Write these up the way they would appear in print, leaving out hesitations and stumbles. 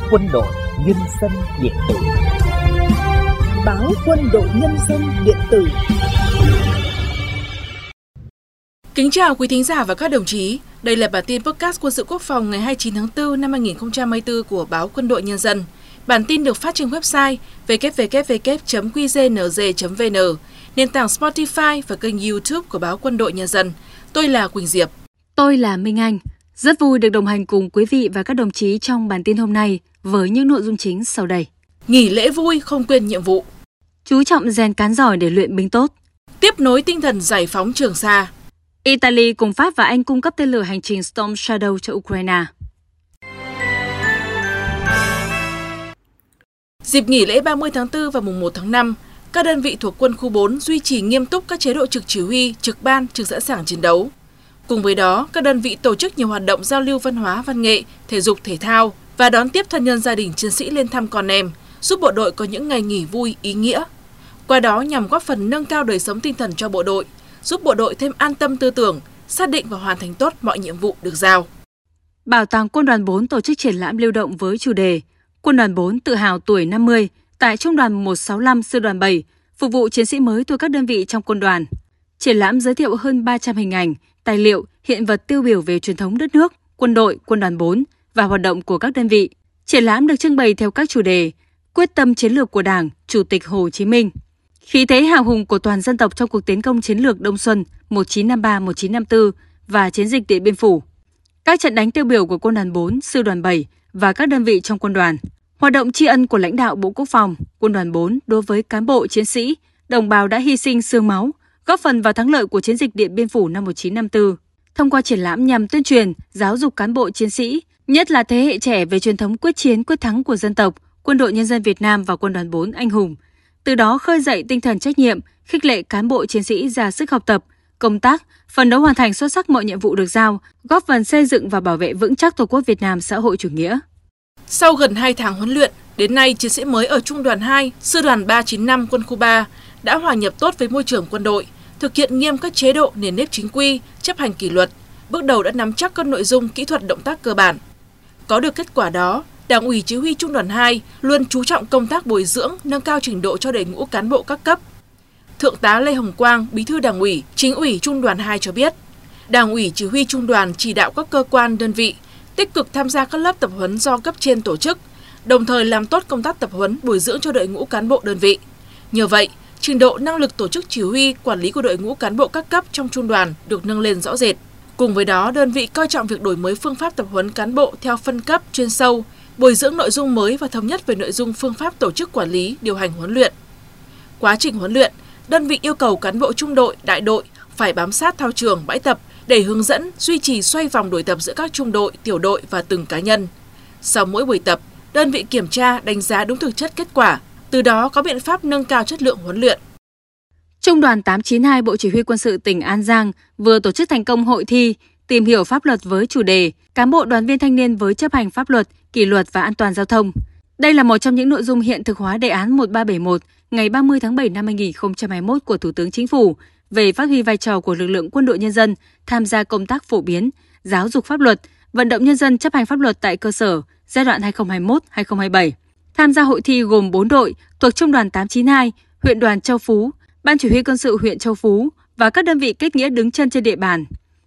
Quân đội Nhân dân điện tử. Báo Quân đội Nhân dân điện tử. Kính chào quý thính giả và các đồng chí. Đây là bản tin podcast quân sự quốc phòng ngày 29 tháng 4 năm 2024 của báo Quân đội Nhân dân. Bản tin được phát trên website www.qznz.vn, nền tảng Spotify và kênh YouTube của báo Quân đội Nhân dân. Tôi là Quỳnh Diệp. Tôi là Minh Anh. Rất vui được đồng hành cùng quý vị và các đồng chí trong bản tin hôm nay với những nội dung chính sau đây. Nghỉ lễ vui không quên nhiệm vụ. Chú trọng rèn cán giỏi để luyện binh tốt. Tiếp nối tinh thần giải phóng Trường Sa. Italy cùng Pháp và Anh cung cấp tên lửa hành trình Storm Shadow cho Ukraine. Dịp nghỉ lễ 30 tháng 4 và mùng 1 tháng 5, các đơn vị thuộc quân khu 4 duy trì nghiêm túc các chế độ trực chỉ huy, trực ban, trực sẵn sàng chiến đấu. Cùng với đó, các đơn vị tổ chức nhiều hoạt động giao lưu văn hóa, văn nghệ, thể dục thể thao và đón tiếp thân nhân gia đình chiến sĩ lên thăm con em, giúp bộ đội có những ngày nghỉ vui, ý nghĩa. Qua đó nhằm góp phần nâng cao đời sống tinh thần cho bộ đội, giúp bộ đội thêm an tâm tư tưởng, xác định và hoàn thành tốt mọi nhiệm vụ được giao. Bảo tàng Quân đoàn 4 tổ chức triển lãm lưu động với chủ đề Quân đoàn 4 tự hào tuổi 50 tại Trung đoàn 165 Sư đoàn 7, phục vụ chiến sĩ mới thuộc các đơn vị trong quân đoàn. Triển lãm giới thiệu hơn 300 hình ảnh, tài liệu, hiện vật tiêu biểu về truyền thống đất nước, quân đội, quân đoàn 4 và hoạt động của các đơn vị. Triển lãm được trưng bày theo các chủ đề: quyết tâm chiến lược của Đảng, Chủ tịch Hồ Chí Minh, khí thế hào hùng của toàn dân tộc trong cuộc tiến công chiến lược Đông Xuân 1953-1954 và chiến dịch Điện Biên Phủ, các trận đánh tiêu biểu của quân đoàn 4, sư đoàn 7 và các đơn vị trong quân đoàn, hoạt động tri ân của lãnh đạo Bộ Quốc phòng, quân đoàn 4 đối với cán bộ chiến sĩ, đồng bào đã hy sinh xương máu, góp phần vào thắng lợi của chiến dịch Điện Biên Phủ năm 1954. Thông qua triển lãm nhằm tuyên truyền, giáo dục cán bộ chiến sĩ, nhất là thế hệ trẻ về truyền thống quyết chiến quyết thắng của dân tộc, Quân đội Nhân dân Việt Nam và quân đoàn 4 anh hùng. Từ đó khơi dậy tinh thần trách nhiệm, khích lệ cán bộ chiến sĩ ra sức học tập, công tác, phấn đấu hoàn thành xuất sắc mọi nhiệm vụ được giao, góp phần xây dựng và bảo vệ vững chắc Tổ quốc Việt Nam xã hội chủ nghĩa. Sau gần 2 tháng huấn luyện, đến nay chiến sĩ mới ở Trung đoàn 2, Sư đoàn 395 Quân khu 3 đã hòa nhập tốt với môi trường quân đội, thực hiện nghiêm các chế độ nền nếp chính quy, chấp hành kỷ luật, bước đầu đã nắm chắc các nội dung kỹ thuật động tác cơ bản. Có được kết quả đó, Đảng ủy Chỉ huy Trung đoàn 2 luôn chú trọng công tác bồi dưỡng, nâng cao trình độ cho đội ngũ cán bộ các cấp. Thượng tá Lê Hồng Quang, Bí thư Đảng ủy, Chính ủy Trung đoàn 2 cho biết, Đảng ủy Chỉ huy Trung đoàn chỉ đạo các cơ quan, đơn vị tích cực tham gia các lớp tập huấn do cấp trên tổ chức, đồng thời làm tốt công tác tập huấn bồi dưỡng cho đội ngũ cán bộ đơn vị. Nhờ vậy, trình độ năng lực tổ chức chỉ huy, quản lý của đội ngũ cán bộ các cấp trong trung đoàn được nâng lên rõ rệt. Cùng với đó, đơn vị coi trọng việc đổi mới phương pháp tập huấn cán bộ theo phân cấp, chuyên sâu, bồi dưỡng nội dung mới và thống nhất về nội dung phương pháp tổ chức quản lý, điều hành huấn luyện. Quá trình huấn luyện, đơn vị yêu cầu cán bộ trung đội, đại đội phải bám sát thao trường, bãi tập để hướng dẫn, duy trì xoay vòng đổi tập giữa các trung đội, tiểu đội và từng cá nhân. Sau mỗi buổi tập, đơn vị kiểm tra, đánh giá đúng thực chất kết quả, từ đó có biện pháp nâng cao chất lượng huấn luyện. Trung đoàn 892 Bộ Chỉ huy Quân sự tỉnh An Giang vừa tổ chức thành công hội thi tìm hiểu pháp luật với chủ đề Cán bộ đoàn viên thanh niên với chấp hành pháp luật, kỷ luật và an toàn giao thông. Đây là một trong những nội dung hiện thực hóa đề án 1371 ngày 30 tháng 7 năm 2021 của Thủ tướng Chính phủ về phát huy vai trò của lực lượng quân đội nhân dân tham gia công tác phổ biến, giáo dục pháp luật, vận động nhân dân chấp hành pháp luật tại cơ sở giai đoạn 2021-2027. Tham gia hội thi gồm 4 đội thuộc Trung đoàn 892, huyện đoàn Châu Phú, Ban Chỉ huy Quân sự huyện Châu Phú và các đơn vị kết nghĩa đứng chân trên địa bàn.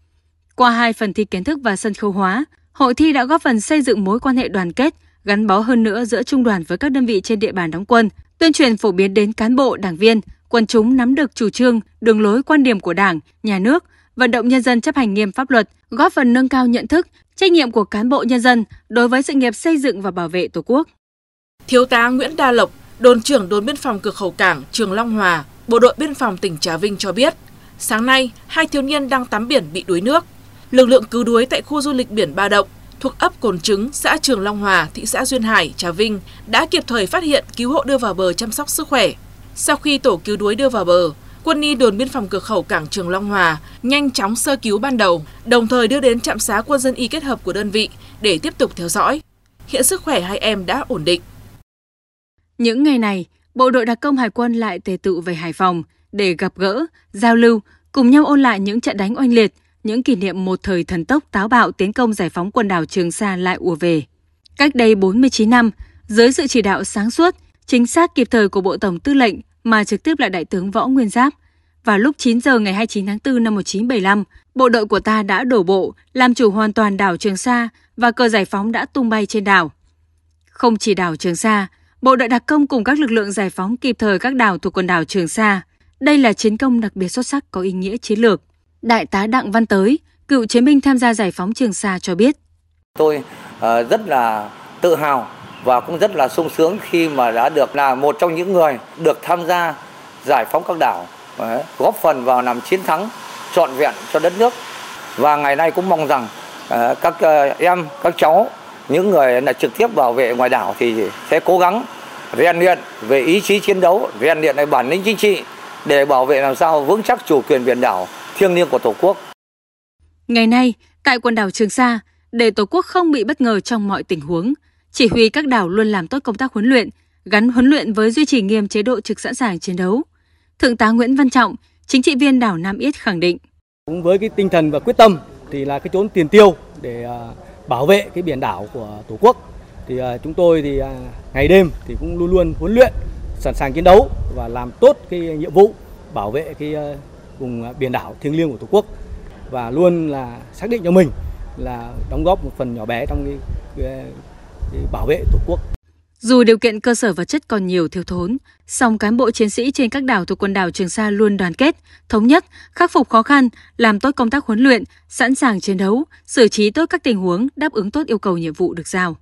Qua 2 phần thi kiến thức và sân khấu hóa, hội thi đã góp phần xây dựng mối quan hệ đoàn kết, gắn bó hơn nữa giữa trung đoàn với các đơn vị trên địa bàn đóng quân, tuyên truyền phổ biến đến cán bộ, đảng viên, quần chúng nắm được chủ trương, đường lối, quan điểm của Đảng, Nhà nước, vận động nhân dân chấp hành nghiêm pháp luật, góp phần nâng cao nhận thức, trách nhiệm của cán bộ nhân dân đối với sự nghiệp xây dựng và bảo vệ Tổ quốc. Thiếu tá Nguyễn Đa Lộc, đồn trưởng đồn biên phòng cửa khẩu cảng Trường Long Hòa, Bộ đội Biên phòng tỉnh Trà Vinh cho biết, sáng nay 2 thiếu niên đang tắm biển bị đuối nước. Lực lượng cứu đuối tại khu du lịch biển Ba Động thuộc ấp Cồn Trứng, xã Trường Long Hòa, thị xã Duyên Hải, Trà Vinh đã kịp thời phát hiện, cứu hộ đưa vào bờ chăm sóc sức khỏe. Sau khi tổ cứu đuối đưa vào bờ, quân y đồn biên phòng cửa khẩu cảng Trường Long Hòa nhanh chóng sơ cứu ban đầu, đồng thời đưa đến trạm xá quân dân y kết hợp của đơn vị để tiếp tục theo dõi. Hiện sức khỏe hai em đã ổn định. Những ngày này, Bộ đội đặc công Hải quân lại tề tựu về Hải Phòng để gặp gỡ, giao lưu, cùng nhau ôn lại những trận đánh oanh liệt, những kỷ niệm một thời thần tốc táo bạo tiến công giải phóng quần đảo Trường Sa lại ùa về. Cách đây 49 năm, dưới sự chỉ đạo sáng suốt, chính xác kịp thời của Bộ Tổng Tư lệnh mà trực tiếp là Đại tướng Võ Nguyên Giáp, vào lúc 9 giờ ngày 29 tháng 4 năm 1975, bộ đội của ta đã đổ bộ, làm chủ hoàn toàn đảo Trường Sa và cờ giải phóng đã tung bay trên đảo. Không chỉ đảo Trường Sa, bộ đội đặc công cùng các lực lượng giải phóng kịp thời các đảo thuộc quần đảo Trường Sa. Đây là chiến công đặc biệt xuất sắc có ý nghĩa chiến lược. Đại tá Đặng Văn Tới, cựu chiến binh tham gia giải phóng Trường Sa cho biết. Tôi rất là tự hào và cũng rất là sung sướng khi mà đã được là một trong những người được tham gia giải phóng các đảo, góp phần vào làm chiến thắng trọn vẹn cho đất nước. Và ngày nay cũng mong rằng các em, các cháu, những người là trực tiếp bảo vệ ngoài đảo thì sẽ cố gắng rèn luyện về ý chí chiến đấu, rèn luyện về bản lĩnh chính trị để bảo vệ làm sao vững chắc chủ quyền biển đảo thiêng liêng của Tổ quốc. Ngày nay, tại quần đảo Trường Sa, để Tổ quốc không bị bất ngờ trong mọi tình huống, chỉ huy các đảo luôn làm tốt công tác huấn luyện, gắn huấn luyện với duy trì nghiêm chế độ trực sẵn sàng chiến đấu. Thượng tá Nguyễn Văn Trọng, chính trị viên đảo Nam Yết khẳng định. Cũng với cái tinh thần và quyết tâm thì là cái chốn tiền tiêu để bảo vệ cái biển đảo của Tổ quốc. Thì chúng tôi thì ngày đêm thì cũng luôn luôn huấn luyện, sẵn sàng chiến đấu và làm tốt cái nhiệm vụ bảo vệ cái vùng biển đảo thiêng liêng của Tổ quốc, và luôn là xác định cho mình là đóng góp một phần nhỏ bé trong cái bảo vệ Tổ quốc. Dù điều kiện cơ sở vật chất còn nhiều thiếu thốn, song cán bộ chiến sĩ trên các đảo thuộc quần đảo Trường Sa luôn đoàn kết, thống nhất, khắc phục khó khăn, làm tốt công tác huấn luyện, sẵn sàng chiến đấu, xử trí tốt các tình huống, đáp ứng tốt yêu cầu nhiệm vụ được giao.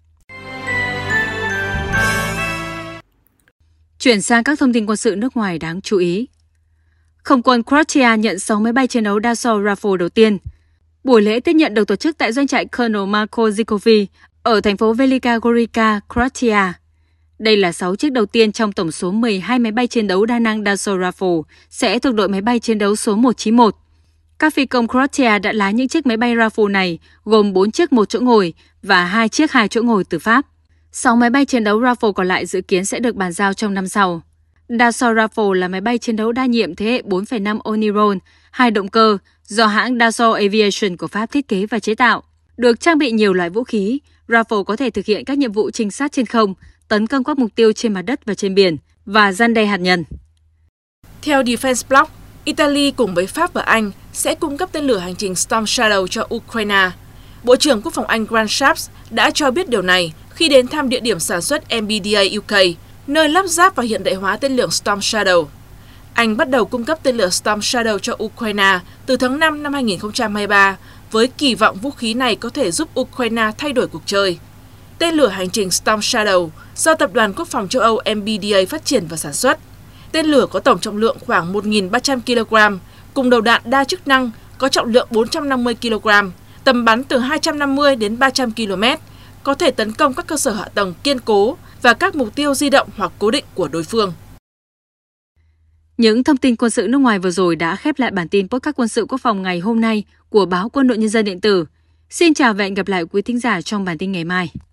Chuyển sang các thông tin quân sự nước ngoài đáng chú ý. Không quân Croatia nhận 6 máy bay chiến đấu Dassault Rafale đầu tiên. Buổi lễ tiếp nhận được tổ chức tại doanh trại Colonel Marko Zikovi ở thành phố Velika Gorica, Croatia. Đây là 6 chiếc đầu tiên trong tổng số 12 máy bay chiến đấu đa năng Dassault Rafale sẽ thuộc đội máy bay chiến đấu số 191. Các phi công Croatia đã lái những chiếc máy bay Rafale này gồm 4 chiếc 1 chỗ ngồi và 2 chiếc 2 chỗ ngồi từ Pháp. 6 máy bay chiến đấu Rafale còn lại dự kiến sẽ được bàn giao trong năm sau. Dassault Rafale là máy bay chiến đấu đa nhiệm thế hệ 4,5 Oniron, 2 động cơ, do hãng Dassault Aviation của Pháp thiết kế và chế tạo. Được trang bị nhiều loại vũ khí, Rafale có thể thực hiện các nhiệm vụ trinh sát trên không, tấn công các mục tiêu trên mặt đất và trên biển, và răn đe hạt nhân. Theo Defense Block, Italy cùng với Pháp và Anh sẽ cung cấp tên lửa hành trình Storm Shadow cho Ukraine. Bộ trưởng Quốc phòng Anh Grant Shapps đã cho biết điều này khi đến thăm địa điểm sản xuất MBDA UK, nơi lắp ráp và hiện đại hóa tên lửa Storm Shadow. Anh bắt đầu cung cấp tên lửa Storm Shadow cho Ukraine từ tháng 5 năm 2023, với kỳ vọng vũ khí này có thể giúp Ukraine thay đổi cuộc chơi. Tên lửa hành trình Storm Shadow do Tập đoàn Quốc phòng châu Âu MBDA phát triển và sản xuất. Tên lửa có tổng trọng lượng khoảng 1.300 kg, cùng đầu đạn đa chức năng có trọng lượng 450 kg, tầm bắn từ 250 đến 300 km, có thể tấn công các cơ sở hạ tầng kiên cố và các mục tiêu di động hoặc cố định của đối phương. Những thông tin quân sự nước ngoài vừa rồi đã khép lại bản tin podcast quân sự quốc phòng ngày hôm nay của báo Quân đội Nhân dân điện tử. Xin chào và hẹn gặp lại quý thính giả trong bản tin ngày mai.